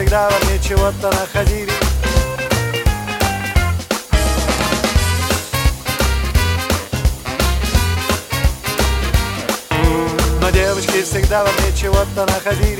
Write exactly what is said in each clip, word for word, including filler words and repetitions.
всегда во мне чего-то находили. Но девочки всегда во мне чего-то находили.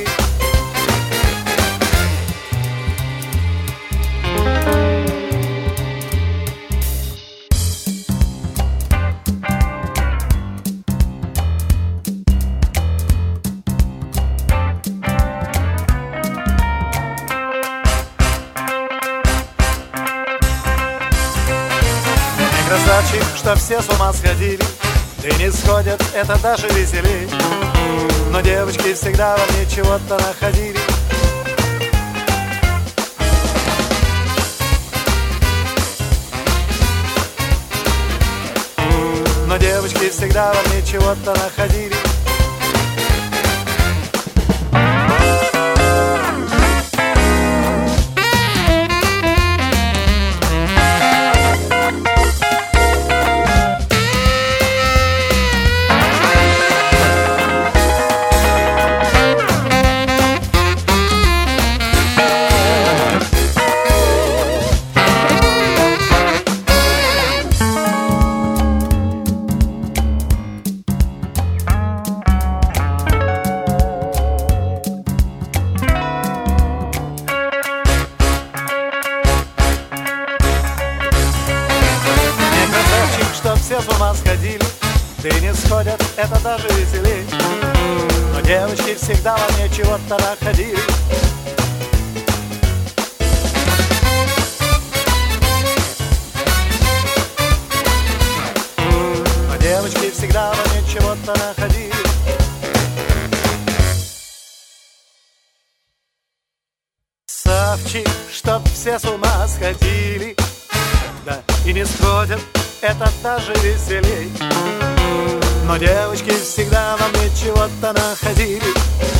Красавчик, что все с ума сходили, и не сходят, это даже веселей. Но девочки всегда во мне чего-то находили. Но девочки всегда во мне чего-то находили. Все с ума сходили, да и не сходят, это даже веселей. Но девочки всегда во мне чего-то находили. Но девочки всегда во мне чего-то находили. Савчик, чтоб все с ума сходили, да и не сходят, это даже веселей. Но девочки всегда во мне чего-то находили.